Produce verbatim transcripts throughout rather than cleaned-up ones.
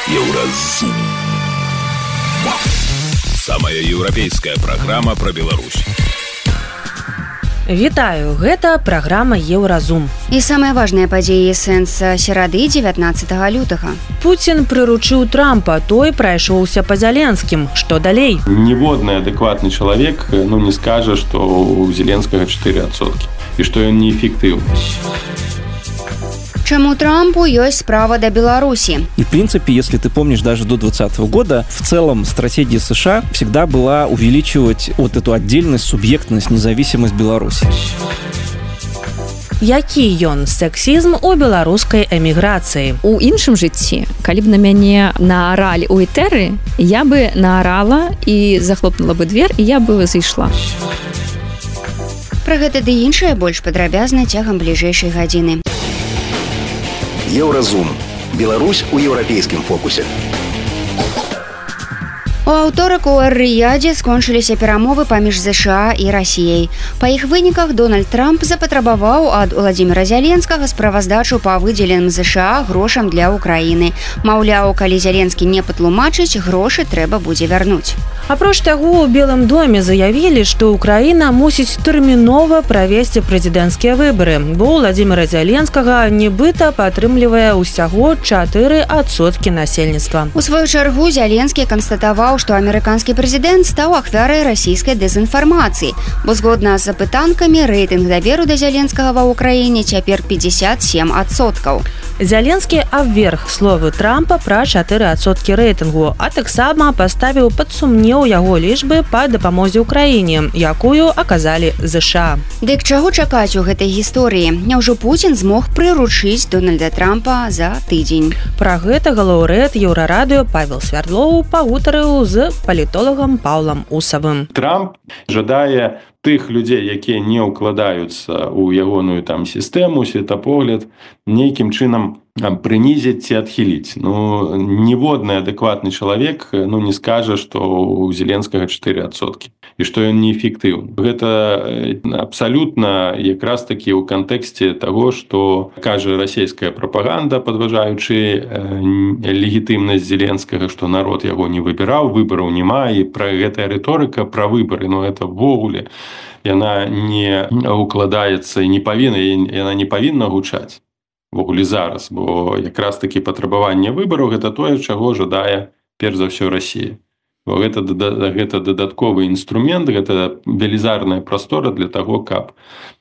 Еўразум. Самая еўрапейская праграма пра Беларусь. Вітаю, гэта праграма Еўразум. І самыя важныя падзеі сэнса серады дзевятнаццатага лютага. Пуцін прыручыў Трампа, той прайшоўся па Зеленскім. Што далей? Ніводны адэкватны чалавек ну, не скажа, што у Зеленскага чатыры адсоткі і што ён неэфектыўны. Чему Трампу есть справа до Беларуси? И, в принципе, если ты помнишь, даже до двадцатого года, в целом стратегия США всегда была увеличивать вот эту отдельность, субъектность, независимость Беларуси. Які ён сексізм у беларускай эміграцыі? У іншым жыцці, калі б на мяне нааралі ў этэры, я бы наарала і захлопнула бы дверь, і я бы зайшла. Пра гэта ды іншае больш падрабязна цягам бліжэйшай гадзіны. Еўразум. Беларусь у еўрапейскім фокусе. У аўторак у Эр-Рыядзе скончыліся перамовы паміж ЗША і Расіяй. Па іх выніках Дональд Трамп запатрабаваў ад Уладзіміра Зяленскага справаздачу па выдзеленым ЗША грошам для Украіны. Маўляў, калі Зяленскі не патлумачыць, грошы трэба будзе вярнуць. Апроч таго, у Белым доме заявілі, што Украіна мусіць тэрмінова правесці прэзідэнцкія выбары, бо Уладзіміра Зяленскага нібыта падтрымлівае ўсяго чатыры адсоткі насельніцтва. У сваю чаргу Зяленскі канстатаваў, што амерыканскі прэзідэнт стаў ахвярай расійскай дэзінфармацыі, бо згодна з апытанкамі рэйтынг даверу да Зяленскага ва ўкраіне цяпер пятьдесят семь адсоткаў. Зяленскі абверг словы Трампа пра чатыры адсоткі рэйтынгу, а таксама паставіў пад сумнеў яго лічбы па дапамозе ўкраіне, якую аказалі ЗША. Дык чаго чакаць у гэтай гісторыі? Няўжо Пуцін змог прыручыць Дональда Трампа за тыдзень? Пра гэта галоўрэд Еўрарадыё Павел Свярдлоў пагутарыў з палітолагам Паўлам Усавым. Трамп жадае тых людзей, якія не ўкладаюцца ў ягоную там сістэму, светапогляд, нейкім чынам прынізіць ці адхіліць. Ну, ніводны адэкватны чалавек ну, не скажа, што у Зеленскага чатыры адсоткі і што ён неэфектыўны. Гэта абсалютна якраз такі ў кантэксце таго, што кажа расійская прапаганда, падважаючы легітымнасць Зеленскага, што народ яго не выбіраў, выбараў няма, і пра гэтая рыторыка пра выбары, ну, это ввогуле яна не укладаецца і не павінна, яна не павінна гучаць ввогуле зараз, бо якраз такі патрабаванне выбараў гэта тое, чаго жадае перш за ўсё Расія. Бо гэта, гэта дадатковы інструмент, гэта велізарная прастора для таго, каб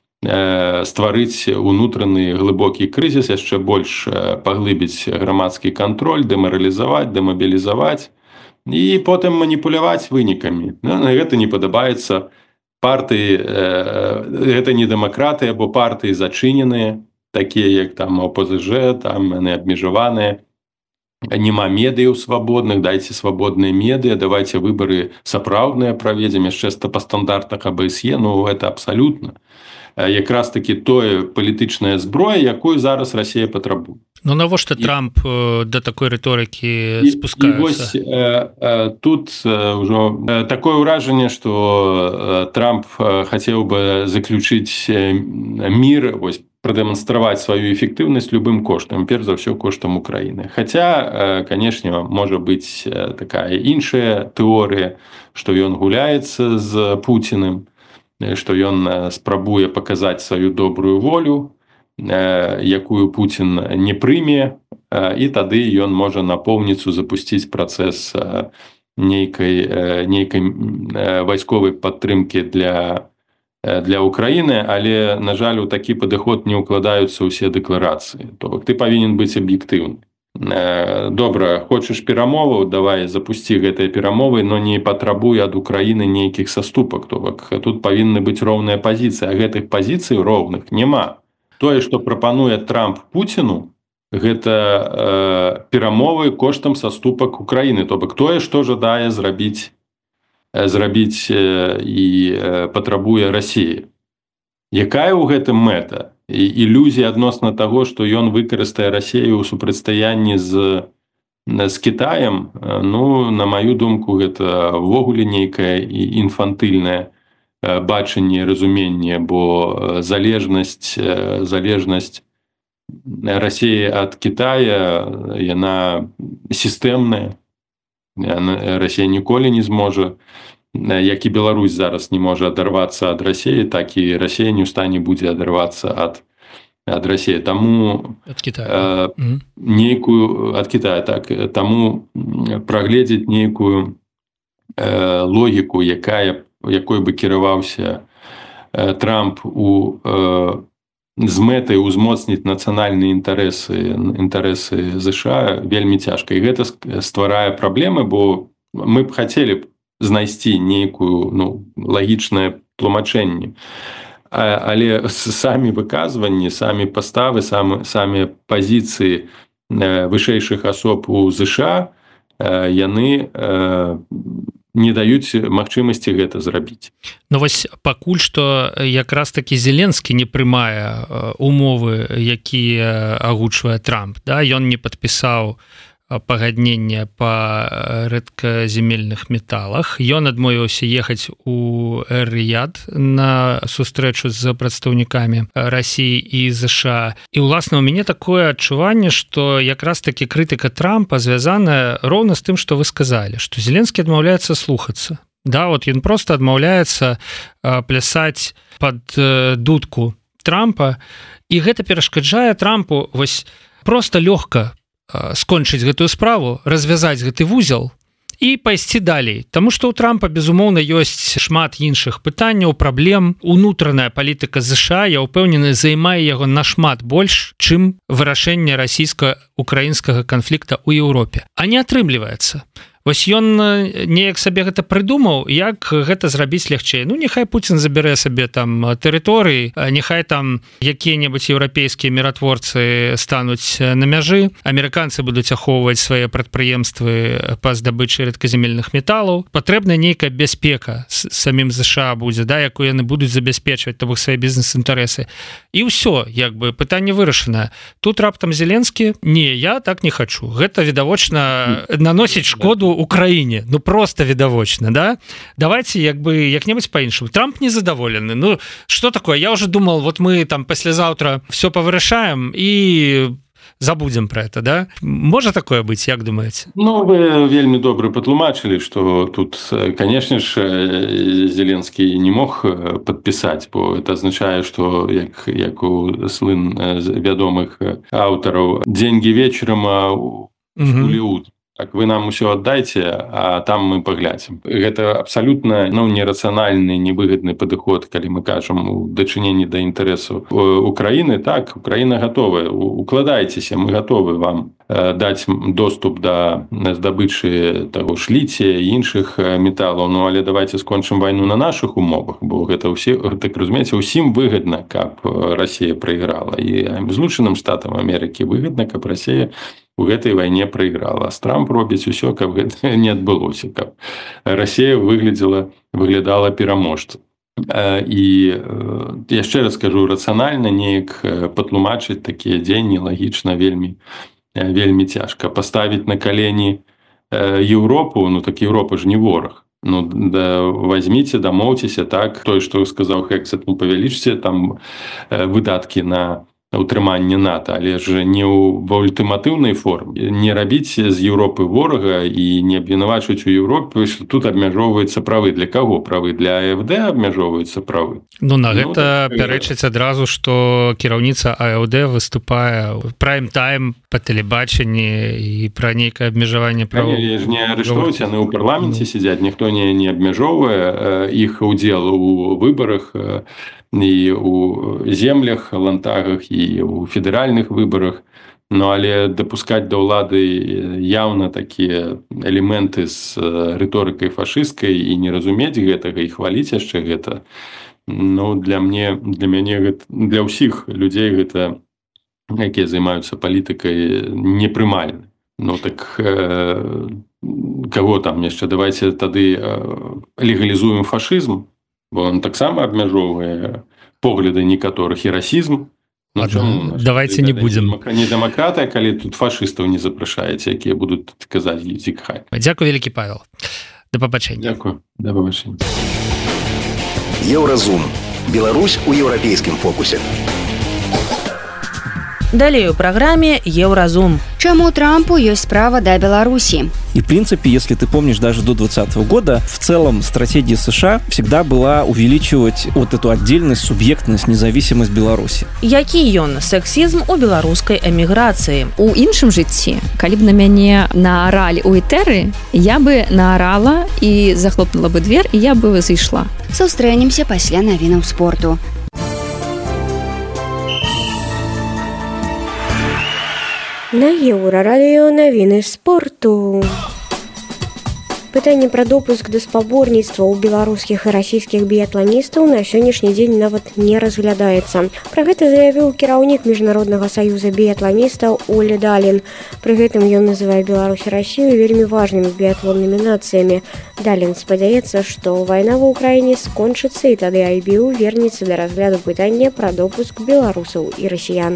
э, стварыць унутраны глыбокі крызіс, яшчэ больш паглыбіць грамадскі кантроль, дэмаралізаваць, дэмабілізаваць і потым маніпуляваць вынікамі. Ну, гэта не падабаецца партыі, э, гэта не дэмакраты, або партыі зачыненыя, такія як там ОПЗЖ, там яны абмежаваныя. Няма медыяў свабодных, дайце свабодныя медыа, давайте выбары сапраўдныя праведзем, яшчэ па стандартах А Б С Е, ну гэта абсалютна. Якраз такі тое палітычная зброя, якую зараз Расія патрабуе. Ну навошта Трамп да такой рыторыкі спускаецца? І вось э, тут ўжо такое ўражанне, што Трамп хацеў бы заключыць мір, вось прадэманстраваць сваю эфектыўнасць любым коштам, перш за ўсё коштам Украіны. Хаця, канешне, можа быць такая іншая тэорыя, што ён гуляецца з Пуціним, што ён спрабуе паказаць сваю добрую волю, якую Пуцін не прыме, і тады ён можа напоўніцу запусціць працэс нейкай, нейкай вайсковай падтрымкі для для Украіны, але, на жаль, у такі падыход не ўкладаюцца ўсе дэкларацыі. То бок ты павінен быць аб'ектыўны. Добра, хочаш перамоваў, давай запусці гэтыя перамовы, но не патрабуй ад Украіны нейкіх саступак. То бок тут павінны быць роўная пазіцыя, а гэтых пазіцый роўных няма. Тое, што прапануе Трамп Пуціну, гэта э, перамовы коштам саступак Украіны. То бок тое, што жадае зрабіць зрабіць і патрабуе Расіі. Якая ў гэтым мэта? І ілюзія адносна таго, што ён выкарыстае Расію ў супрацьстаянні з, з Кітаем, ну, на маю думку, гэта ввогуле нейкае інфантыльнае бачанне, разуменне, бо залежнасць, залежнасць Расіі ад Кітая, яна сістэмнае. Расія ніколі не зможа, як і Беларусь зараз не можа адарвацца ад Расіі, так і Расія не ў стане будзе адарвацца ад ад Расіі. Таму ад Китая. Э, нейкую ад Китая, так, таму прагледзець нейкую э, логіку, якая якой бы кіраваўся э, Трамп у э, з мэтай узмоцніць нацыянальныя інтарэсы інтарэсы ЗША вельмі цяжка. І гэта стварае праблемы, бо мы б хацелі б знайсці нейкую ну, лагічнае тлумачэнне. Але самі выказванні, самі паставы, самі, самі пазіцыі вышэйшых асоб у ЗША, яны не даюць магчымасці гэта зрабіць. Ну вось пакуль што якраз такі Зеленскі не прымае умовы, якія агучвае Трамп, да? Ён не падпісаў пагадненне па рэдказемельных металах. Ён адмовіўся ехаць у Эр-Рияд на сустрэчу з прадстаўнікамі Расіі і ЗША. І, уласна, у мяне такое адчуванне, што якраз такі крытыка Трампа звязаная роўна з тым, што вы сказалі, што Зеленскі адмаўляецца слухацца. Да, вот ён проста адмаўляецца плясаць пад дудку Трампа, і гэта перашкаджае Трампу вось проста лёгка скончыць гэтую справу, развязаць гэты вузел і пайсці далей. Таму што ў Трампа, безумоўна, ёсць шмат іншых пытанняў, праблем. Унутраная палітыка ЗША, я ўпэўнены, займае яго нашмат больш, чым вырашэнне расійска-украінскага канфлікта ў Еўропе. А не атрымліваецца. Вось ён неяк сабе гэта прыдумаў, як гэта зрабіць лягчэй. Ну, няхай Пуцін забярэ сабе там тэрыторыі, няхай там якія-небудзь еўрапейскія міратворцы стануць на мяжы, амерыканцы будуць ахоўваць свае прадпрыемствы па здабычы рэдказемельных металаў. Патрэбна нейкая бяспека самім ЗША будзе, да, якую яны будуць забяспечваць, то бок свае бізнес-інтарэсы. І ўсё, як бы, пытанне вырашанае. Тут раптам Зеленскі: не, я так не хачу. Гэта, відавочна, наносіць шкоду Украине, ну просто відавочна, да? Давайте як бы як-небудзь по-іншаму. Трамп незадаволены. Ну, что такое? Я уже думал, вот мы там послезавтра все повырашаем и забудем про это, да? Можа такое быть, як думаете? Ну, вы вельмі добра патлумачылі, что тут, конечно ж, Зеленскі не мог подписать, бо это означает, что як, як у слын вядомых аўтараў, деньги вечером, а у Голливуд. Так, вы нам усё аддайце, а там мы паглядзім. Гэта абсалютна ну, нерацыянальны, невыгадны падыход, калі мы кажам у дачыненні да інтарэсаў Украіны. Так, Украіна гатовая. Укладайцеся, мы гатовы вам даць доступ да здабычы таго ж ліція і іншых металаў. Ну, але давайте скончым вайну на нашых умовах, бо гэта ўсе, так разумееце, усім выгадна, каб Расія прайграла. І Злучаным Штатам Амерыкі выгадна, каб Расія у гэтай вайне прайграла. А Трамп робіць усё, каб гэта не адбылося, каб Расія выглядзела, выглядала пераможцам. І яшчэ раз скажу, рацыянальна неяк патлумачыць такія дзеянні лагічна вельмі, вельмі цяжка. Паставіць на калені Еўропу, ну так Еўропа ж не вораг. Ну, да, возьмите, дамоўцеся, так, той, што сказаў Хэксет, ну, павялічце там выдаткі на утрыманне НАТО, але ж не ў ультыматыўнай форме. Не рабіць з Еўропы ворага і не абвінавачваць у Еўропе, што тут абмяжоўваюцца правы. Для каго правы? Для АФД абмяжоўваюцца правы. Ну, на ну, гэта так, пярэчыць адразу, што кіраўніца АФД выступае ў прайм-тайм па тэлебачанні і пра нейкае абмежаванне правоў. Яны ж не арыштуюць, яны ў парламенце ну. сядзяць, ніхто не, не абмяжоўвае іх удзел у выбарах, і у землях, лантагах, і у федэральных выбарах. Ну, але дапускаць да ўлады яўна такія элементы з рыторыкай фашысцкай і не разумець гэтага, і хваліць яшчэ гэта, ну, для мне, для мяне, гэта, для ўсіх людзей гэта, якія займаюцца палітыкай, непрымальна. Ну, так э, каго там яшчэ? Давайте тады э, легалізуем фашызм, бо он таксама абмяжоўвае погляды некаторых і расізм. Ну, чому? Давайте не будем. Не демократия, калі тут фашистов не запрашаете, якія будут казаць зікхай. Дякую, вялікі Павел. До побачення. Дякую. До побачення. Еўразум. Беларусь у еўрапейскім фокусе. Далей у праграме Еўразум. Чаму Трампу ёсць справа да Беларуси? И, в принципе, если ты помнишь, даже до двадцатого года, в целом стратегия США всегда была увеличивать вот эту отдельность, субъектность, независимость Беларуси. Які ён сексізм у беларускай эміграцыі? У іншым жыцці, калі б на мяне нааралі у этэры, я бы наарала і захлопнула бы дверь, і я бы зайшла. Сустрэнемся пасля навінаў спорту. На Еўрарадыё навіны спорту. Пытанне пра допуск да спаборніцтва ў беларускіх і расійскіх біятланістаў на сённяшні дзень нават не разглядаецца. Пра гэта заявіў кіраўнік міжнароднага саюза біятланістаў Олі Далін. Пры гэтым ён называе Беларусь і Расію вельмі важнымі біятлоннымі нацыямі. Далін спадзяецца, што вайна ва ўкраіне скончыцца і тады ай би ю вернецца да разгляду пытання пра допуск беларусаў і расіян.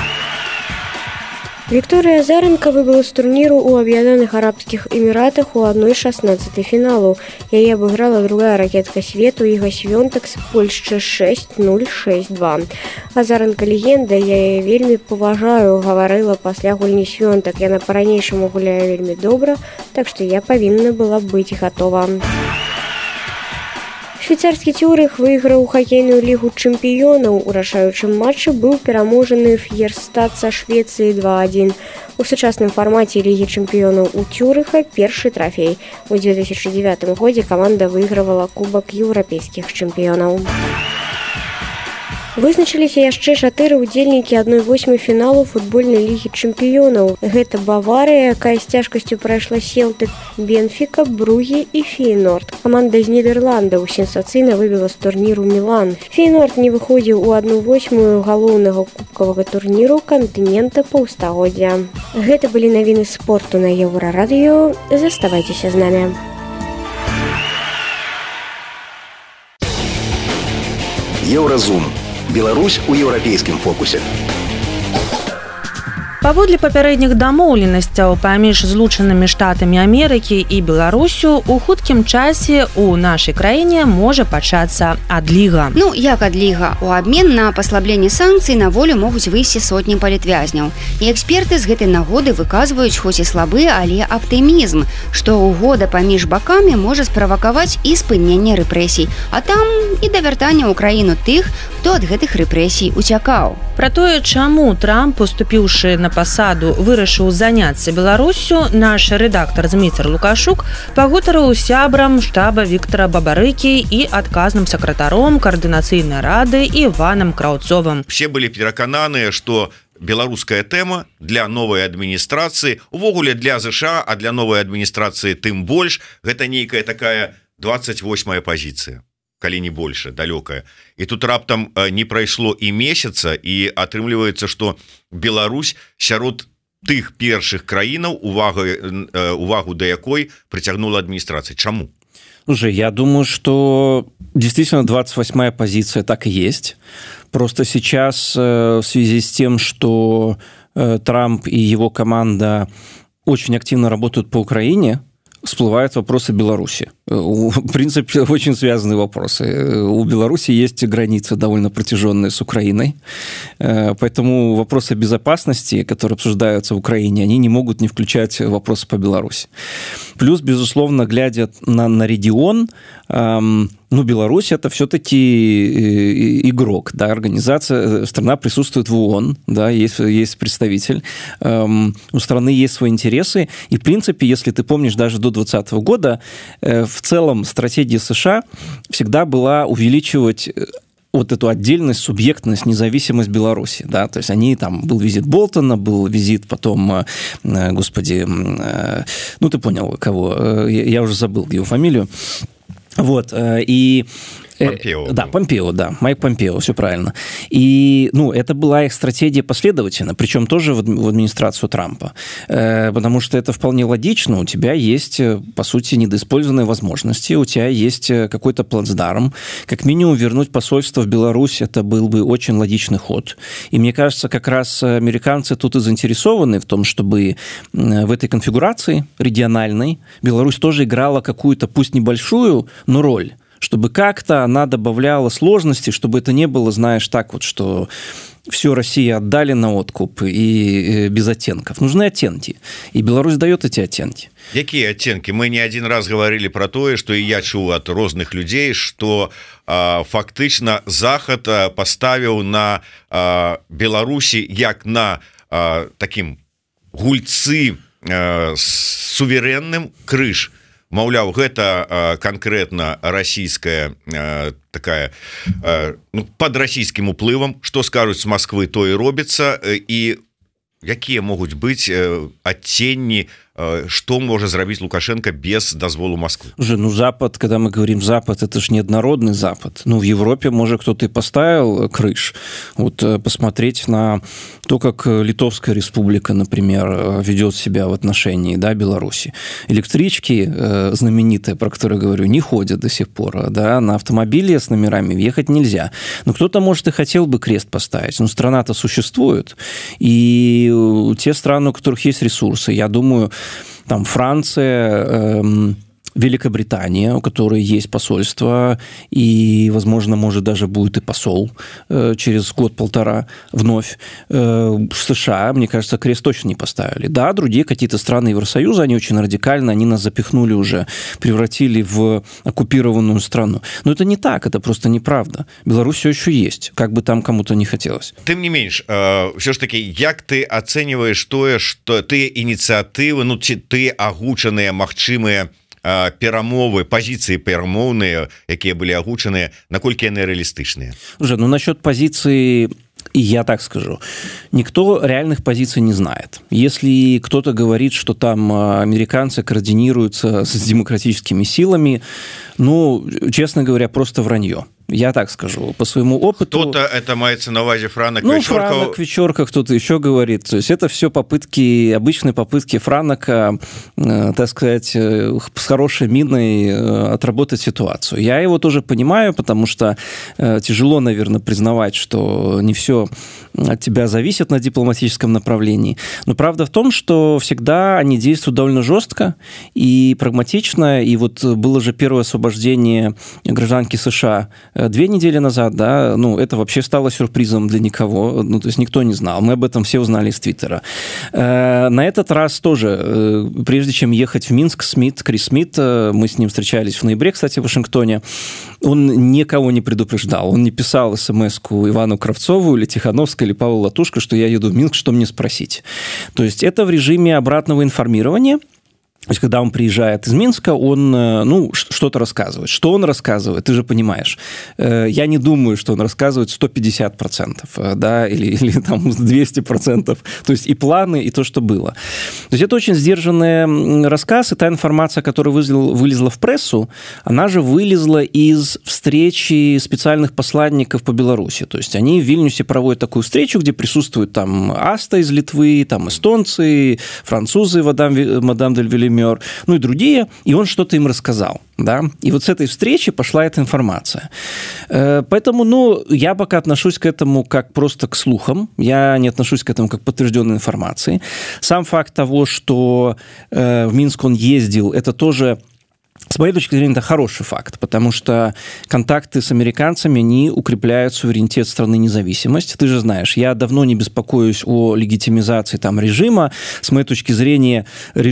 Виктория Азаренко выбыла з турніру ў Аб'яднаных Арабскіх Эміратах у одна шестнадцать фіналу. Яе абыграла другая ракетка свету Іга Свёнтак з Польшчы шесть ноль шесть два. Азаренко легенда, я яе вельмі паважаю, гаварыла пасля гульні Свёнтак. Яна па-ранейшаму гуляе вельмі добра, так што я павінна была быць гатова. Швейцарскі Цюрых выйграў хакейную лігу чэмпіёнаў. У рашаючым матчы быў пераможаны Фьерстад са Швецыі два адзін. У сучасным фармаце лігі чэмпіёнаў у Цюрыха першы трафей. У две тысячи девятым годзе каманда выйгравала кубак еўрапейскіх чэмпіёнаў. Вызначыліся яшчэ чатыры ўдзельнікі адной восьмай фіналу футбольнай лігі чэмпіёнаў. Гэта Баварыя, якая з цяжкасцю прайшла Селтык, Бенфіка, Бругі і Фейнорд. Каманда з Нідерландаў сенсацыйна вывела з турніру Мілан. Фейнорд не выходзіў у адну восьмую галоўнага кубкавага турніру кантынента паўстагоддзя. Гэта былі навіны спорту на Еўрарадыё. Заставайцеся з намі. Еўразум. Беларусь у еўрапейскім фокусе. Паводле папярэдніх дамоўленасцяў паміж Злучанымі Штатамі Амерыкі і Беларусю у хуткім часе у нашай краіне можа пачацца адліга. Ну, як адліга? У абмен на паслабленне санкцый на волю могуць выйсці сотні палітвязняў. І эксперты з гэтай нагоды выказваюць хоць і слабы, але аптымізм, што угода паміж бакамі можа справакаваць і спыненне рэпрэсій, а там і да вяртання ў краіну тых, хто ад гэтых рэпрэсій уцякаў. Пра тое, чаму Трамп, уступіўшы на пасаду, вырашыў заняцца Беларусю, наш рэдактар Зміцер Лукашук пагутарыў з сябрам штаба Віктора Бабарыкі і адказным сакратаром каардынацыйнай рады Іванам Краўцовым. Все былі перакананыя, што беларуская тэма для новай адміністрацыі, увогуле для ЗША, а для новай адміністрацыі тым больш, гэта нейкая такая двадцать восьмая пазіцыя. Калі не больше, далёкая. І тут раптам не прайшло і месяца, і атрымліваецца, што Беларусь сярод тых першых краінаў, увагу, увагу да якой прыцягнула адміністрацыя. Чаму? Слушай, я думаю, что действительно двадцать восьмая позиция так и есть. Просто сейчас в связи с тем, что Трамп и его команда очень активно работают по Украине, всплывают вопросы Беларуси. В принципе, очень связанные вопросы. У Беларуси есть границы довольно протяженные с Украиной, поэтому вопросы безопасности, которые обсуждаются в Украине, они не могут не включать вопросы по Беларуси. Плюс, безусловно, глядя на, на регион, эм, ну, Беларусь это все-таки игрок, да, организация, страна присутствует в ООН, да, есть, есть представитель, эм, у страны есть свои интересы, и, в принципе, если ты помнишь, даже до двадцатого года, э, в целом стратегия США всегда была увеличивать вот эту отдельность, субъектность, независимость Беларуси, да, то есть они, там, был визит Болтона, был визит потом, господи, ну, ты понял, кого, я уже забыл его фамилию, вот, и... Помпео. Да, Помпео, да, Майк Помпео, все правильно. И, ну, это была их стратегия последовательно, причем тоже в администрацию Трампа, потому что это вполне логично, у тебя есть, по сути, недоиспользованные возможности, у тебя есть какой-то плацдарм, как минимум вернуть посольство в Беларусь, это был бы очень логичный ход. И мне кажется, как раз американцы тут и заинтересованы в том, чтобы в этой конфигурации региональной Беларусь тоже играла какую-то, пусть небольшую, но роль, чтобы как-то она добавляла сложности, чтобы это не было, знаешь, так вот, что все Россия отдали на откуп и без оттенков. Нужны оттенки, и Беларусь дает эти оттенки. Какие оттенки? Мы не один раз говорили про то, что и я чуў от розных людей, что э, фактично Захад поставил на э, Беларуси як на э, таким гульцы э, суверенным крыж. Маўляў, гэта э, конкретно российская э, такая э, ну, под российским уплывом, что скажут с Москвы, то и робится, э, и якія могуць быць э, адценні, э, что может зрабіць Лукашенко без дозволу Москвы? Уже, ну, Запад, когда мы говорим Запад, это же неоднородный Запад. Ну, в Европе, может, кто-то и поставил крыш. Вот посмотреть на то, как Литовская республика, например, ведет себя в отношении, да, Беларуси. Электрички э, знаменитые, про которые говорю, не ходят до сих пор. Да, на автомобиле с номерами въехать нельзя. Но кто-то, может, и хотел бы крест поставить. Но страна-то существует. И те страны, у которых есть ресурсы, я думаю, там Франция, эм, Великобритания, у которой есть посольство, и, возможно, может, даже будет и посол э, через год-полтора вновь. Э, США, мне кажется, крест точно не поставили. Да, другие какие-то страны Евросоюза, они очень радикально, они нас запихнули уже, превратили в оккупированную страну. Но это не так, это просто неправда. Беларусь все еще есть, как бы там кому-то не хотелось. Тем не меньше, э, все ж таки, як ты оцениваешь то, что ты инициативы, ну, ты агучанные, магчымые перамовы, позиции перамоўныя, якія были агучаныя, наколькі яны реалистичныя? Уже, ну, насчет позиции, и я так скажу, никто реальных позиций не знает. Если кто-то говорит, что там американцы координируются с демократическими силами, ну, честно говоря, просто вранье. Я так скажу, по своему опыту... Кто-то, это мается на увазе Франок, ну, Вечерков... Франок, Вечерка, кто-то еще говорит. То есть это все попытки, обычные попытки Франока, э, так сказать, э, с хорошей миной э, отработать ситуацию. Я его тоже понимаю, потому что э, тяжело, наверное, признавать, что не все от тебя зависит на дипломатическом направлении. Но правда в том, что всегда они действуют довольно жестко и прагматично. И вот было же первое освобождение гражданки США две недели назад, да, ну, это вообще стало сюрпризом для никого, ну, то есть никто не знал, мы об этом все узнали из Твиттера. Э, на этот раз тоже, э, прежде чем ехать в Минск, Смит, Крис Смит, э, мы с ним встречались в ноябре, кстати, в Вашингтоне, он никого не предупреждал, он не писал смс-ку Ивану Кравцову или Тихановской, или Павлу Латушко, что я еду в Минск, что мне спросить. То есть это в режиме обратного информирования. То есть, когда он приезжает из Минска, он, ну, что-то рассказывает. Что он рассказывает, ты же понимаешь. Я не думаю, что он рассказывает сто пятьдесят процентов, да, или, или там двести процентов. То есть и планы, и то, что было. То есть это очень сдержанный рассказ, и та информация, которая вылезла, вылезла в прессу, она же вылезла из встречи специальных посланников по Беларуси. То есть они в Вильнюсе проводят такую встречу, где присутствуют там Аста из Литвы, там эстонцы, французы, мадам, мадам дель Вильямер, ну и другие, и он что-то им рассказал, да, и вот с этой встречи пошла эта информация. Поэтому, ну, я пока отношусь к этому как просто к слухам, я не отношусь к этому как к подтвержденной информации. Сам факт того, что в Минск он ездил, это тоже... С моей точки зрения, это хороший факт, потому что контакты с американцами, они укрепляют суверенитет страны, независимость. Ты же знаешь, я давно не беспокоюсь о легитимизации там режима. С моей точки зрения,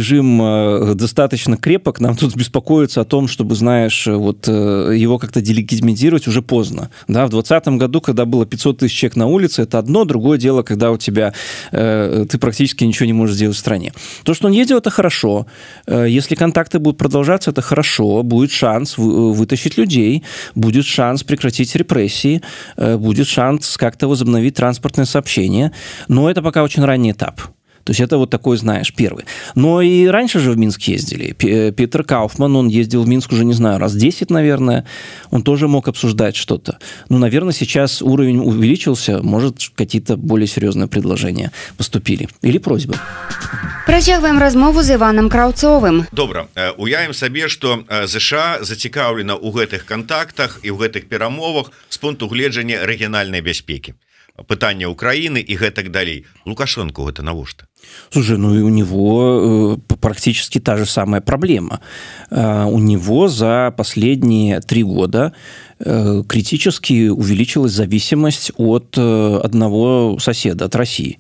режим достаточно крепок. Нам тут беспокоиться о том, чтобы, знаешь, вот его как-то делегитимизировать уже поздно. Да, в двадцатом году, когда было пятьсот тысяч человек на улице, это одно. Другое дело, когда у тебя ты практически ничего не можешь сделать в стране. То, что он ездил, это хорошо. Если контакты будут продолжаться, это хорошо. Хорошо, будет шанс вытащить людей, будет шанс прекратить репрессии, будет шанс как-то возобновить транспортное сообщение, но это пока очень ранний этап. То есть это вот такой, знаешь, первый. Но и раньше же в Минск ездили. Питер Кауфман, он ездил в Минск уже, не знаю, раз десять, наверное. Он тоже мог обсуждать что-то. Ну, наверное, сейчас уровень увеличился. Может, какие-то более серьезные предложения поступили. Или просьбы. Працягваем размову з Іваном Краўцовым. Добра, уявім сабе, што ЗША зацікаўлена ў гэтых кантактах і ў гэтых перамовах з пункту гледжання рэгіянальнай бяспекі. пытання Украины и гэтак далей. Лукашенко это навошта? Слушай, ну и у него э, практически та же самая проблема. Э, у него за последние три года э, критически увеличилась зависимость от э, одного соседа, от России.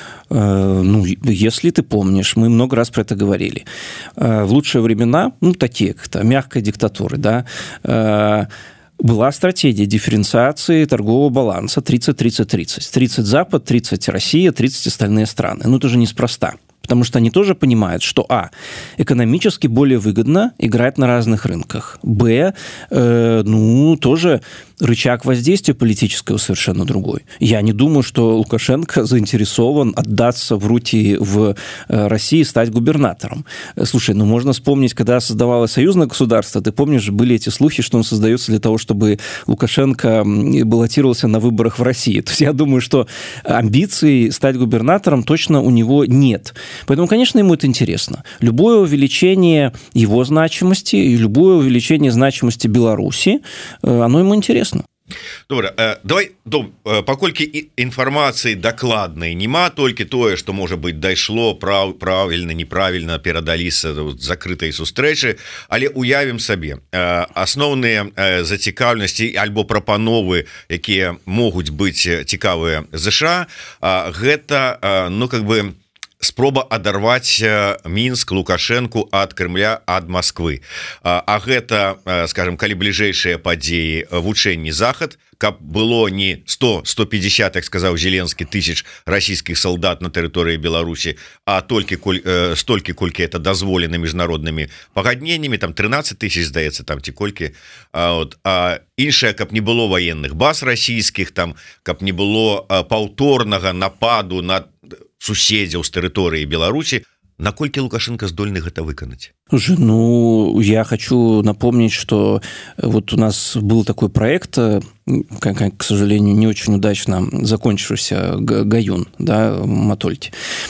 Э, ну, если ты помнишь, мы много раз про это говорили. Э, в лучшие времена, ну, такие как-то мягкой диктатуры, да, э, была стратегия дифференциации торгового баланса тридцать тридцать тридцать. тридцать Запад, тридцать Россия, тридцать остальные страны. Ну, это же неспроста. Потому что они тоже понимают, что а. экономически более выгодно играть на разных рынках. Б. Э, ну, тоже рычаг воздействия политического совершенно другой. Я не думаю, что Лукашенко заинтересован отдаться в руки в России, стать губернатором. Слушай, ну можно вспомнить, когда создавалось союзное государство, ты помнишь, были эти слухи, что он создается для того, чтобы Лукашенко баллотировался на выборах в России. То есть я думаю, что амбиций стать губернатором точно у него нет. Поэтому, конечно, ему это интересно. Любое увеличение его значимости и любое увеличение значимости Беларуси, оно ему интересно. Добра, давай, Дом, паколькі інфармацыі дакладнай нема, толькі тое, што можа быць дайшло прав, правільна, неправільна перадаліся закрытай сустрэчы, але уявім сабе асноўныя зацікаўленасці альбо прапановы, якія могуць быць цікавыя ЗША, гэта, ну, как бы спроба адарваць Мінск, Лукашенку ад Крымля, ад Москвы. А гэта, скажем, калі бліжэйшыя падзеі вучэнні захад, каб было не сто - сто пятьдесят, як сказаў Зеленскі, тысяч расійскіх салдат на тэрыторыі Беларусі, а толькі столькі, колькі это дазволена міжнароднымі пагадненнямі, там тринадцать тысяч, здаецца, там ці колькі. А, от, а іншае, каб не было ваенных баз расійскіх, там, каб не было паўторнага нападу на суседзяў з тэрыторыі Беларусі. Наколькі Лукашенко здольны гэта выканаць? Слушай, ну, я хочу напомнить, что вот у нас был такой проект, к сожалению, не очень удачно закончившийся, Гаюн, да, Матольти.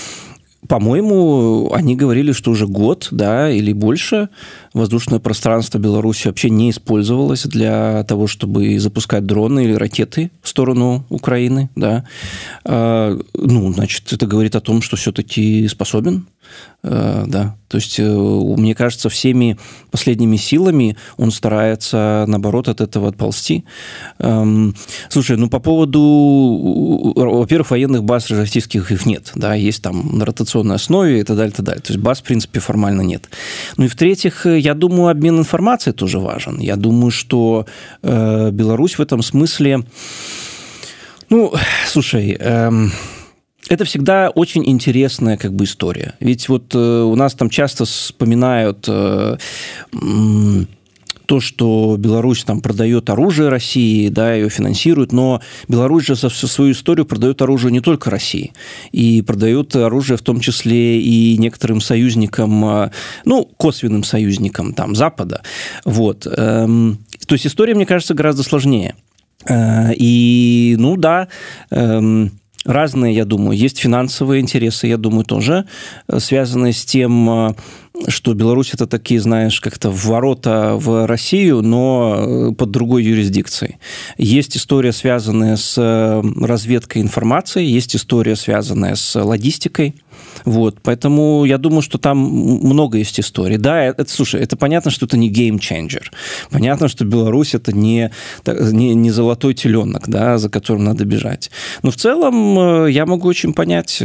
По-моему, они говорили, что уже год, да, или больше воздушное пространство Беларуси вообще не использовалось для того, чтобы запускать дроны или ракеты в сторону Украины, да. А, ну, значит, это говорит о том, что все-таки способен, а, да. То есть, мне кажется, всеми последними силами он старается, наоборот, от этого отползти. Слушай, ну, по поводу, во-первых, военных баз российских их нет, да, есть там на ротационной основе и так далее, и так далее. То есть, баз, в принципе, формально нет. Ну, и в-третьих, я думаю, обмен информацией тоже важен. Я думаю, что э, Беларусь в этом смысле, ну, слушай, э, это всегда очень интересная как бы история. Ведь вот э, у нас там часто вспоминают э, э, то, что Беларусь там продает оружие России, да, ее финансирует, но Беларусь же за всю свою историю продает оружие не только России, и продает оружие в том числе и некоторым союзникам, ну, косвенным союзникам там Запада. Вот. То есть история, мне кажется, гораздо сложнее. И, ну да, разные, я думаю, есть финансовые интересы, я думаю, тоже связанные с тем, что Беларусь это такие, знаешь, как-то ворота в Россию, но под другой юрисдикцией. Есть история, связанная с разведкой информации, есть история, связанная с логистикой. Вот, поэтому я думаю, что там много есть историй. Да, это, слушай, это понятно, что это не геймченджер. Понятно, что Беларусь это не, не, не золотой теленок, да, за которым надо бежать. Но в целом я могу очень понять,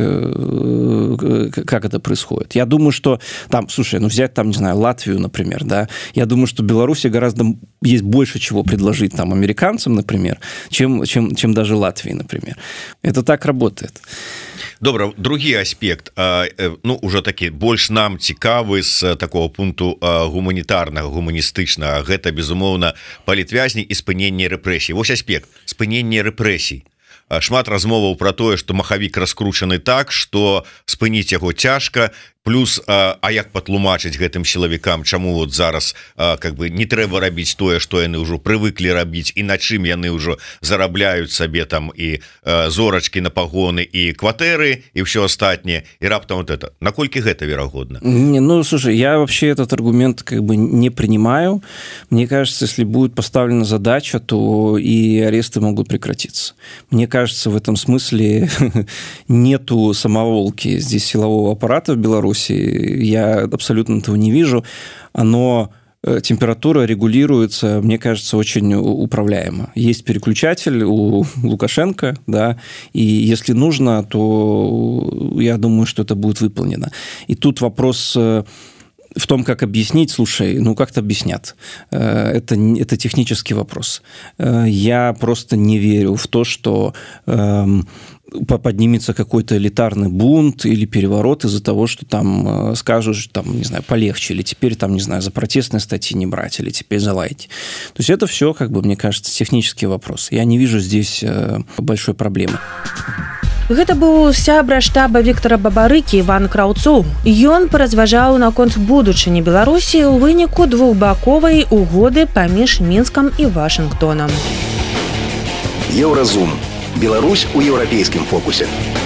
как это происходит. Я думаю, что там, слушай, ну взять там, не знаю, Латвию, например, да, я думаю, что Беларуси гораздо есть больше чего предложить там американцам, например, чем, чем, чем даже Латвии, например. Это так работает. Добра, другі аспект, ну, уже такі больш нам цікавы з такого пункту гуманітарнага, гуманістычнага, гэта, безумоўна, палітвязні і спыненне рэпрэсій. Вось аспект, спыненне рэпрэсій. Шмат размоваў пра тое, што махавік раскручаны так, што спыніць яго цяжка, плюс а, а як патлумачыць гэтым сілавікам, чаму вот зараз а, как бы не трэба рабіць тое, што яны ўжо прывыклі рабіць і на чым яны ўжо зарабляюць сабе там і а, зорачкі на пагоны і кватэры і ўсё астатняе, і раптам вот это. Наколькі гэта верагодна? Не, ну, слушай, я вообще этот аргумент как бы не принимаю. Мне кажется, если будет поставлена задача, то и аресты могут прекратиться. Мне кажется, в этом смысле нету самоволки здесь силового аппарата в Беларуси. Я абсолютно этого не вижу. Оно, температура регулируется, мне кажется, очень управляемо. Есть переключатель у Лукашенко, да, и если нужно, то я думаю, что это будет выполнено. И тут вопрос в том, как объяснить, слушай, ну как-то объяснят. Это, это технический вопрос. Я просто не верю в то, что эм, поднимется какой-то элитарный бунт или переворот из-за того, что там скажут, там, не знаю, полегче, или теперь там, не знаю, за протестные статьи не брать, или теперь за лайки. То есть это все, как бы, мне кажется, технический вопрос. Я не вижу здесь большой проблемы. Гэта быў сябра штаба Віктора Бабарыкі Іван Краўцоў. Ён паразважаў наконт будучыні Беларусі ў выніку двухбаковай угоды паміж Мінскам і Вашынгтонам. Еўразум. Беларусь у еўрапейскім фокусе.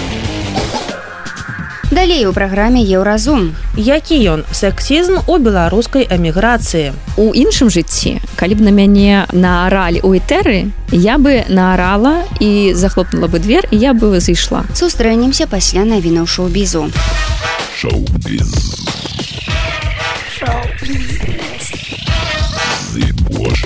Далей у праграме Еўразум. Які ён сексізм у беларускай эміграцыі? У іншым жыцці, калі б на мяне нааралі у этэры, я бы наарала і захлопнула бы дверь, і я бы зайшла. Сустрэнемся пасля навінаў шоу-бізу. Шоу-біз. Шоу-біз. Зыбош.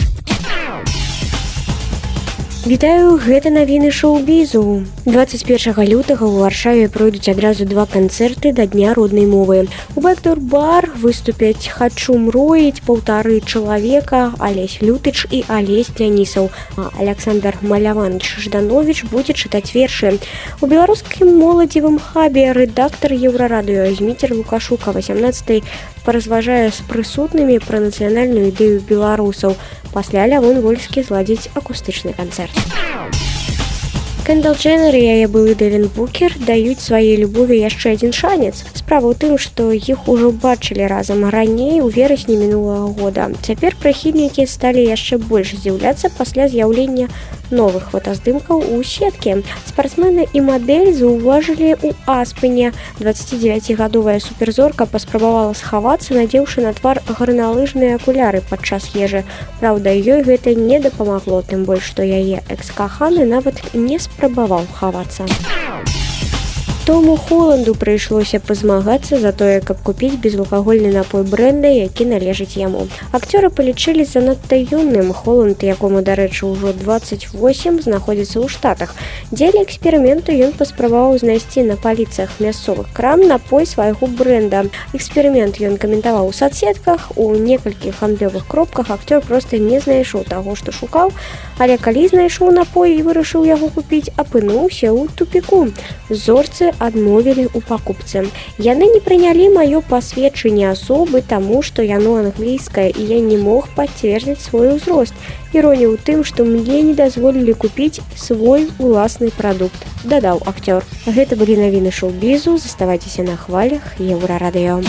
Вітаю, гэта навіны шоу-бізу. дваццаць першага лютага ў Варшаве пройдуць адразу два канцэрты да Дня роднай мовы. У Бэкдор-бар выступяць «Хачу мроіць» паўтары чалавека, Алесь Лютыч і Алесь Лянісаў. А Александр Маляванович Жданович будзе чытаць вершы. У беларускім моладзевым хабе рэдактар Еўрарадыё Зміцер Лукашук о васямнаццатай паразважае з прысутнымі пра нацыянальную ідэю беларусаў. Пасля Лявон Вольскі зладзіць акустычны канцэрт. Кэндал Дженнер і яе былы Дэвін Букер даюць сваёй любові яшчэ адзін шанец. Справа ў тым, што іх ужо бачылі разам раней у верасні мінулага года. Цяпер прыхільнікі сталі яшчэ больш здзіўляцца пасля з'яўлення новых фотаздымкаў у сеткі. Спартсмены і мадэль заўважылі ў Аспене. дваццацідзевяцігадовая суперзорка паспрабавала схавацца, надзеўшы на твар гарналыжныя акуляры падчас ежы. Праўда, ёй гэта не дапамагло, тым больш, што яе экс-каханы нават не спрабаваў хавацца. Тому Холланду прыйшлося пазмагацца за тое, каб купіць безалкагольны напой брэнда, які належыць яму. Акцёры палічылі занадта юным. Холланд, якому, дарэчы, ўжо дваццаць восем, знаходзіцца ў Штатах. Дзеля эксперыменту ён паспрабаваў знайсці на паліцах мясцовых крам напой свайго брэнда. Эксперымент ён каментаваў у соцсетках, у некалькіх гандлёвых кропках акцёр проста не знайшоў таго, што шукаў, але калі знайшоў напой і вырашыў яго купіць, апынуўся ў тупіку. Зорцы адмовілі ў пакупцы. Яны не прынялі маё пасведчанне асобы, таму што яно англійскае, і я не мог пацвердзіць свой узрост. Іронія ў тым, што мне не дазволілі купіць свой уласны прадукт, дадаў акцёр. Гэта былі навіны шоу-бізу. Заставайцеся на хвалях Еўрарадыё.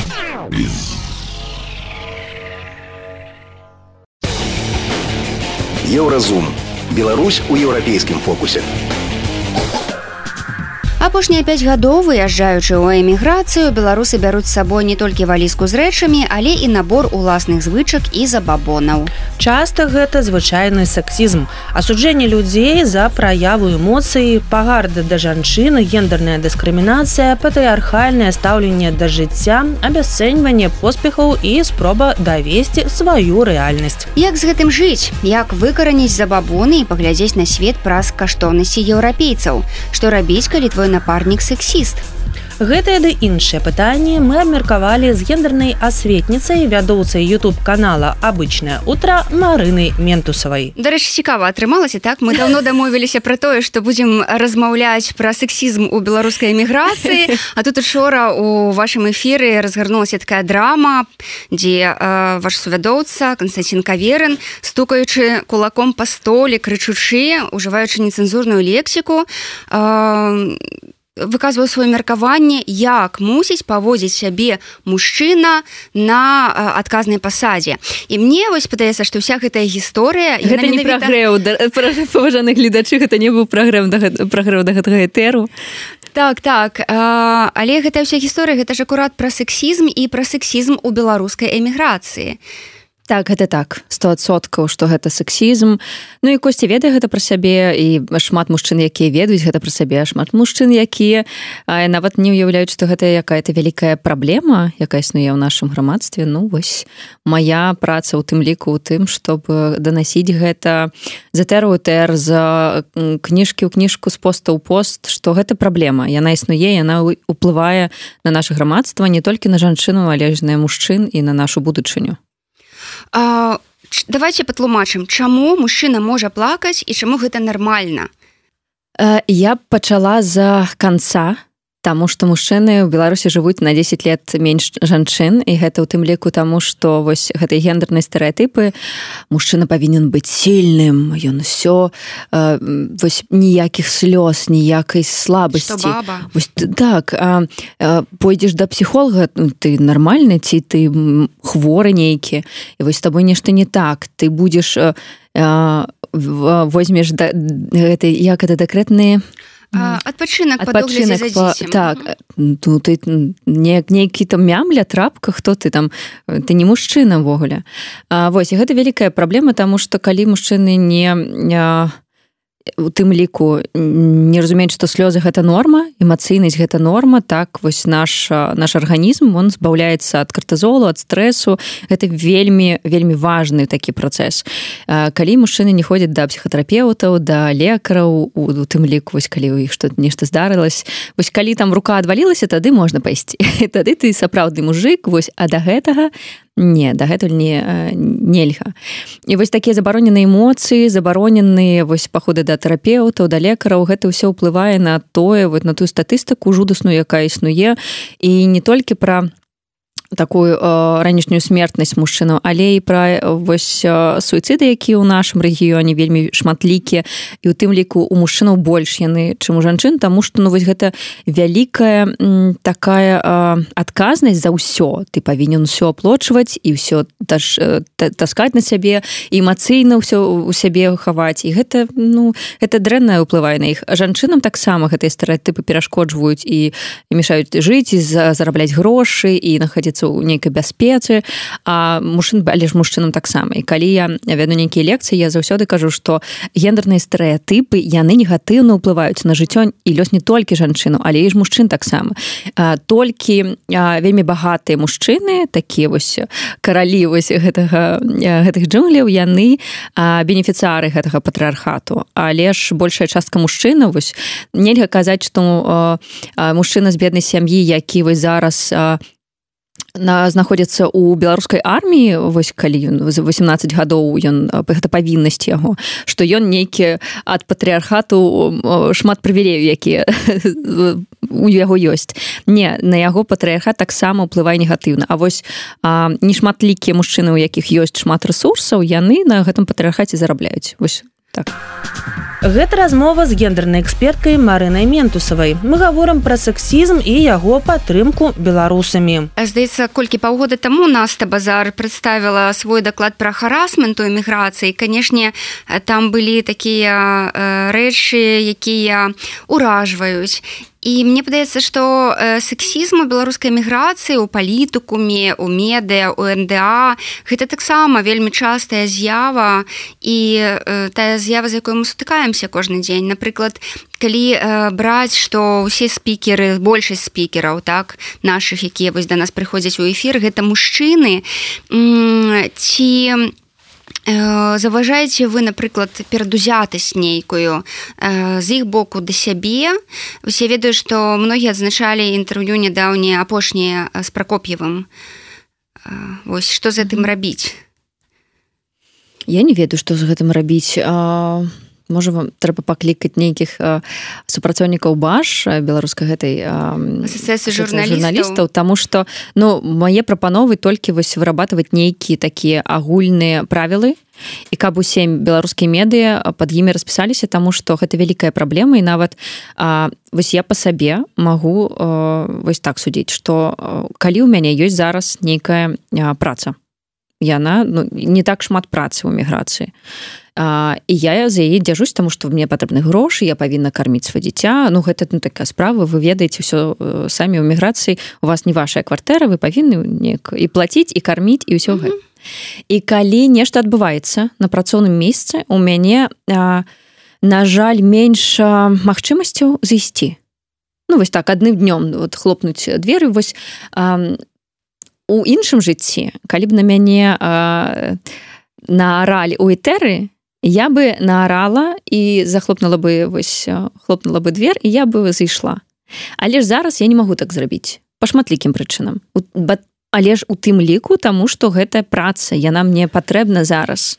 Еўразум. Беларусь у еўрапейскім фокусе. Апошнія пяць гадоў, выязджаючы ў эміграцыю, беларусы бяруць з сабой не толькі валізку з рэчамі, але і набор уласных звычак і забабонаў. Часта гэта звычайны сексізм, асуджэнне людзей за праяву эмоцыі, пагарда да жанчын, гендерная дыскрымінацыя, патрыархальнае стаўленне да жыцця, абясцэньванне поспехаў і спроба давесці сваю рэальнасць. Як з гэтым жыць? Як выкараніць забабоны і паглядзець на свет праз каштоўнасці еўрапейцаў? Што рабіць, калі твой напарнік сексіст? Гэтыя ды іншыя пытанні мы абмеркавалі з гендернай асветніцай, вядоўцай ютуб-канала «Абычнае утро» Марынай Ментусавай. Дарэчы, цікава атрымалася, так? Мы даўно дамовіліся пра тое, што будзем размаўляць пра сексізм у беларускай эміграцыі, а тут учора у вашым эфіры разгарнулася такая драма, дзе э, ваш сувядоўца Канстанцін Каверын, стукаючы кулаком па столі, крычучы, ужываючы нецэнзурную лексіку, э, выказваў сваё меркаванне, як мусіць паводзіць сябе мужчына на адказнай пасадзе. І мне вось падаецца, што ўся гэтая гісторыя... Гэта не менавіта... прагрэў, паважаных гледачы, гэта не быў прагрэў да гэтага этэру. Так, так, але гэта ўся гісторыя, гэта ж акурат пра сексізм і пра сексізм у беларускай эміграцыі. Так, гэта так, сто адсоткаў, што гэта сексізм. Ну і Косця ведае гэта пра сябе, і шмат мужчын, якія ведаюць гэта пра сябе, шмат мужчын, якія нават не ўяўляюць, што гэта якая-то вялікая праблема, якая існуе ў нашым грамадстве. Ну, вось, мая праца ў тым ліку ў тым, щоб данасіць гэта з этэру ў этэр, з кніжкі ў кніжку, з поста ў пост, што гэта праблема. Яна існуе, яна ўплывае на наша грамадства не толькі на жанчыну, але ж на мужчын і на нашу будучыню. А, давайте патлумачым, чаму мужчына можа плакаць і чаму гэта нармальна? Я пачала з канца, таму што мужчыны ў Беларусі жывуць на дзесяць лет менш жанчын, і гэта ў тым ліку таму, што вось гэтыя гендерныя стэрэатыпы, мужчына павінен быць сільным, ён усё, э, вось ніякіх слёз, ніякай слабасці. Што баба. Вось, так, э, э, пойдзеш да псіхолага, ты нармальны, ці ты хворы нейкі, і вось з табой нешта не так, ты будзеш, э, э, возьмеш да, гэта, як гэта дэкрэтныя... Адпачынак па доглядзе за дзіцем. Так, ну, ты не, нейкі там мямля, трапка, хто ты там, ты не мужчына ўвогуле. Вось, і гэта вялікая праблема, таму што калі мужчыны не... у тым ліку не разумеюць, што слёзы гэта норма, эмацыйнасць гэта норма, так вось наш, наш арганізм, он збаўляецца ад картызолу, ад стрэсу, гэта вельмі, вельмі важны такі працэс. Калі мужчыны не ходзяць да псіхатэрапеўтаў, да лекараў, у, у тым ліку, вось калі ў іх што нешта здарылася, вось калі там рука адвалілася, тады можна пайсці. Тады ты сапраўдны мужик, вось, а да гэтага не, дагэтуль не, нельга. І вось такія забароненыя эмоцыі, забароненыя вось паходы да тэрапеўтаў, да лекараў, гэта ўсё ўплывае на тое, вот, на тую статыстыку жудасную, якая існуе, і не толькі пра такую э, ранішнюю смертнасць мужчынаў, але і пра вось суіцыды, якія ў нашым рэгіёне вельмі шматлікія, і ў тым ліку у мужчынаў больш яны, чым у жанчын, таму што ну, вось гэта вялікая м, такая э, адказнасць за ўсё. Ты павінен усё аплочваць і ўсё таш, э, таскаць на сябе, і эмацыйна ўсё у сябе хаваць. І гэта, ну, гэта дрэнна ўплывае на іх. Жанчынам таксама гэтыя стэрэатыпы перашкоджваюць і, і мешаюць жыць, і зарабляць грошы, і находзіцца у нейкай бяспецы, а мужчын, але ж мужчынам таксама. І калі я вяду нейкія лекцыі, я заўсёды кажу, што гендерныя стэрэатыпы, яны негатыўна ўплываюць на жыццё і лёс не толькі жанчыну, але і ж мужчын таксама. Толькі вельмі багатыя мужчыны, такія вось каралі вось гэтага, гэтых джунгляў, яны бенефіцыары гэтага патрыархату. Але ж большая частка мужчынаў, вось нельга казаць, што мужчына з беднай сям'і, які вось зараз на, знаходзіцца ў беларускай арміі, вось калі ён восемнадцаць гадоў, ён, гэта павіннасць яго, што ён нейкі ад патрыархату шмат прывілеяў, якія у яго ёсць. Не, на яго патрыархат таксама ўплывае негатыўна. А вось а, нешматлікія мужчыны, у якіх ёсць шмат рэсурсаў, яны на гэтым патрыархаце зарабляюць. Вось так. Гэта размова з гендернай эксперткай Марынай Ментусавай. Мы гаворым пра сексізм і яго падтрымку беларусамі. Здаецца, колькі паўгода таму Наста Базар прадставіла свой даклад пра харасмент у эміграцыі. Канешне, там былі такія э, рэчы, якія ўражваюць. І мне падаецца, што сексізм у беларускай эміграцыі, у палітыкуме, у медыа, у эн дэ а гэта таксама вельмі частая з'ява і э, тая з'ява, з якой мы сутыкаемся кожны дзень. Напрыклад, калі э, браць, што ўсе спікеры, большасць спікераў, так, нашых, якія вось да нас прыходзяць у эфір, гэта мужчыны, м- ці заважаеце вы, напрыклад, перадузятасць нейкую з іх боку да сябе. Вось я ведаю, што многія адзначалі інтэрв'ю нядаўнія апошнія з Пракоп'евым. Вось што з гэтым рабіць? Я не ведаю, што з гэтым рабіць. можа вам трэба паклікаць нейкіх супрацоўнікаў баш беларускай гэтай асацыяцыі журналістаў, таму што ну мае прапановы толькі вось вырабатываць нейкія такія агульныя правілы, і каб усе беларускія медыа пад імі распісаліся, таму што гэта вялікая праблема, і нават а, вось я па сабе магу а, вось так судзіць, што а, калі ў мяне ёсць зараз нейкая а, праца, яна ну, не так шмат працы ў міграцыі, а, і я за яе дзяжусь, таму што мне патрэбны грошы, я павінна карміць сваё дзіця, ну гэта ну, такая справа, вы ведаеце ўсё самі ў міграцыі, у вас не вашая кватэра, вы павінны неяк і плаціць, і карміць, і ўсё гэта. І калі нешта адбываецца на працоўным месцы, у мяне, а, на жаль, менш магчымасцяў зайсці. Ну, вось так, адным днём вот, хлопнуць дзверы. Вось а, у іншым жыцці, калі б на мяне а, нааралі ў этэры, я бы наарала і захлопнула бы, вось, хлопнула бы дзвер, і я бы зайшла. Але ж зараз я не магу так зрабіць. Па шматлікім прычынам. Але ж у тым ліку, таму што гэта праца, яна мне патрэбна зараз.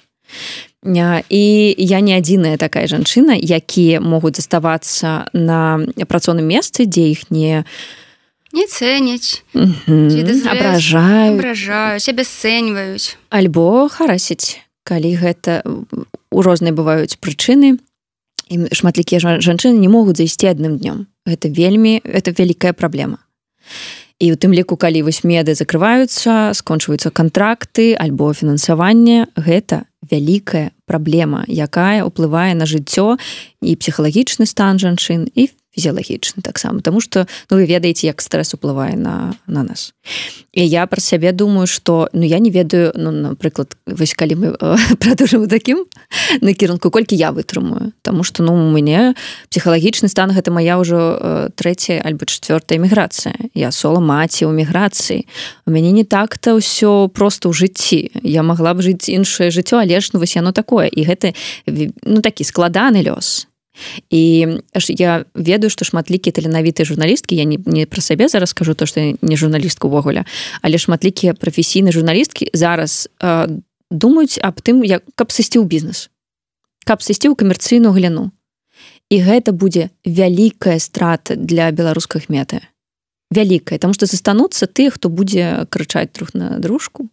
І я не адзіная такая жанчына, якія могуць заставацца на працоўным месцы, дзе іх не... Не цэняць, абражаюць, абражаюць, абясцэньваюць. Альбо харасіць, калі гэта у розныя бываюць прычыны, і шматлікія жанчыны не могуць зайсці адным днём. Гэта вельмі, гэта вялікая праблема. І ў тым ліку, калі вось меды закрываюцца, скончваюцца кантракты альбо фінансаванне, гэта вялікая праблема, якая ўплывае на жыццё і псіхалагічны стан жанчын, і фізіялагічны таксама, таму што ну, вы ведаеце, як стрэс уплывае на, на нас. І я пра сябе думаю, што ну, я не ведаю, ну, напрыклад, вось калі мы э, прадужым у такім накірунку, колькі я вытрымаю, таму што ну, у мяне псіхалагічны стан гэта мая ўжо э, трэцяя альбо чацвёртая міграцыя. Я сола маці ў міграцыі. У мяне не так-то ўсё проста ў жыцці. Я магла б жыць іншае жыццё, але ж ну, вось яно такое. І гэта ну, такі складаны лёс. І я ведаю, што шматлікія таленавітыя журналісткі, я не, не пра сабе зараз скажу то, што я не журналістка ўвогуле, але шматлікія прафесійныя журналісткі зараз э, думаюць аб тым, як, каб сысці ў бізнес, каб сысці ў камерцыйную галіну. І гэта будзе вялікая страта для беларускіх медыа. Вялікая, таму што застануцца тыя, хто будзе крычаць друг на дружку.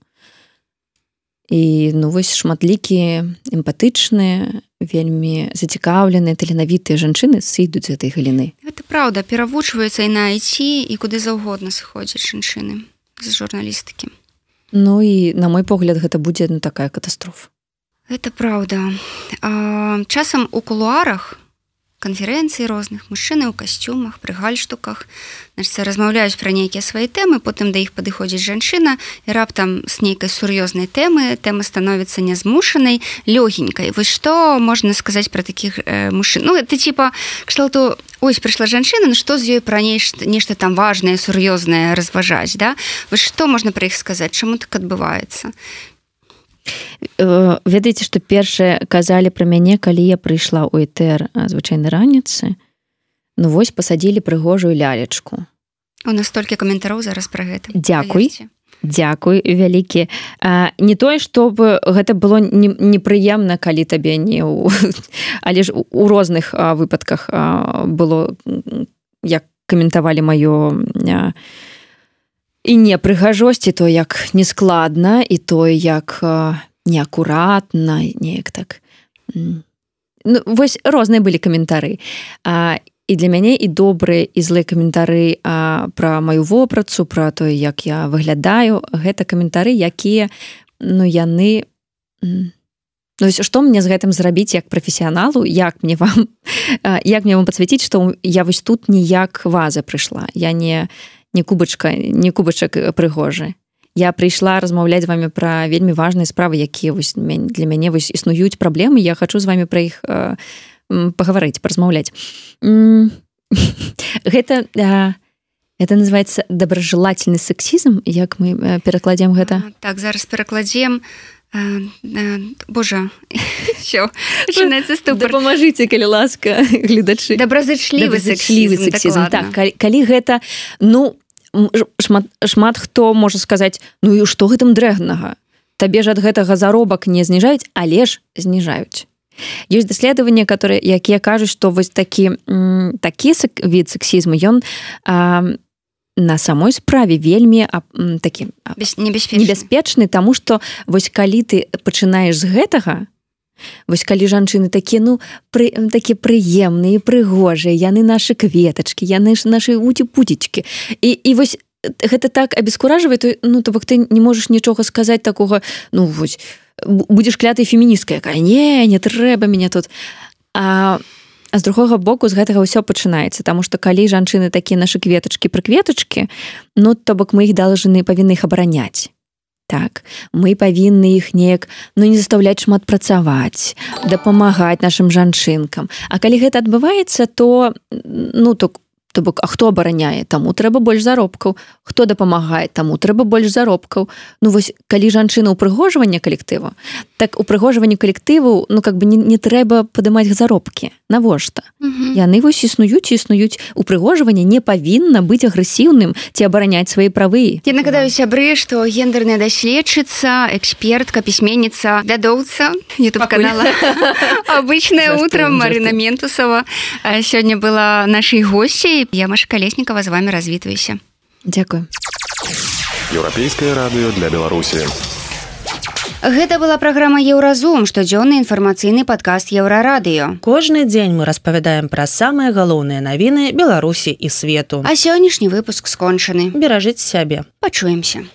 І ну, вось шматлікія эмпатычныя, вельмі зацікаўленыя, таленавітыя жанчыны сыйдуць з гэтай галіны. Гэта праўда, перавучваецца і на ай ти, і куды заўгодна сыходзяць жанчыны з журналістыкі. Ну і, на мой погляд, гэта будзе ну, такая катастрофа. Гэта праўда. А, часам у кулуарах канферэнцый розных, мужчыны ў касцюмах, пры гальштуках, значит, размаўляюць пра нейкія свае тэмы, потым да іх падыходзіць жанчына, і раптам з нейкай сур'ёзнай тэмы, тэма становіцца нязмушанай, лёгенькай. Вось што можна сказаць пра такіх э, мужчын? Ну, это типа, кшталту, ось, прыйшла жанчына, ну што з ёй пра нешта, нешта там важнае, сур'ёзнае разважаць, да? Вось што можна пра іх сказаць? Чаму так адбываецца? Ведаеце, што першае казалі пра мяне, калі я прыйшла ў этэр звычайнай раніцы, ну вось пасадзілі прыгожую лялечку. У нас столькі каментароў зараз пра гэта. Дзякуй. Паверьце. Дзякуй, вялікі. А, не тое, што гэта было не, непрыемна, калі табе не ў... Але ж у розных а, выпадках а, было, як каментавалі маё... А, і непрыгажосць, і то, як нескладна, і то, як неакуратна, неяк так. Ну, вось розныя былі каментары. А, і для мяне і добрыя, і злыя каментары а, пра маю вопрацу, пра то, як я выглядаю. Гэта каментары, якія, ну, яны... Ну, што мне з гэтым зрабіць як прафесіяналу, як мне вам, як мне вам падсвяціць, што я вось тут не як ваза прыйшла. Я не... не кубачка, не кубачак прыгожы. Я прыйшла размаўляць з вами пра вельмі важныя справы, якія вось для мяне вось існуюць праблемы, я хачу з вами пра іх э, пагаварыць, паразмаўляць. Гэта, э, гэта называецца дображелательны сексізм, як мы перакладзем гэта? Так, зараз перакладзем. Божа, все, пачынаецца ступор. Дапамажыце, калі ласка, гледачы. Добразычлівы сексізм, сексізм. Так, калі, калі гэта, ну, шмат, шмат хто можа сказаць, ну і што гэтым дрэгнага? Табе ж ад гэтага заробак не зніжаюць, але ж зніжаюць. Ёсць даследаванні, которые якія кажуць, што вось такі такі від сексізму ён а, на самой справе вельмі а, такі небяспечны. небяспечны, таму што вось калі ты пачынаеш з гэтага, вось калі жанчыны такія ну пры, такі прыемныя, прыгожыя, яны нашы кветачкі, яны ж нашы уці-пуцічкі. І, і вось гэта так абескуражвае, то, ну, то бок ты не можаш нічога сказаць такога, ну вось будзеш клятай феміністкай, якая не, не трэба мяне тут. А, а з другога боку з гэтага ўсё пачынаецца, таму што калі жанчыны такія нашы кветачкі пры кветачкі, ну то бок мы іх должны павінны іх абараняць. Так, мы павінны іх неяк ну не заставляць шмат працаваць, дапамагаць нашым жанчынкам. А калі гэта адбываецца, то ну то То бок, а хто абараняе? Таму трэба больш заробкаў. Хто дапамагае? Таму трэба больш заробкаў. Ну вось, калі жанчына ўпрыгожвання калектыву, так упрыгожванню калектыву, ну как бы не, не трэба падымаць заробкі. Навошта? Угу. Яны вось існуюць, існуюць. Упрыгожванне не павінна быць агрэсіўным ці абараняць свае правы. Я нагадаю сябры, што гендерная даследчыца, экспертка, пісьменніца, вядоўца ютуб-канала «Обычное утро» Марина Ментусова сёння была нашай госцей. Я, Маша Колесникова, з вами развітваюся. Дзякую. Еўрапейскае радыё для Беларусі. Гэта была праграма «Еўразум», штодзённы інфармацыйны падкаст Еўрарадыё. Кожны дзень мы распавядаем пра самыя галоўныя навіны Беларусі і свету. А сённяшні выпуск скончаны. Беражыце сябе. Пачуемся.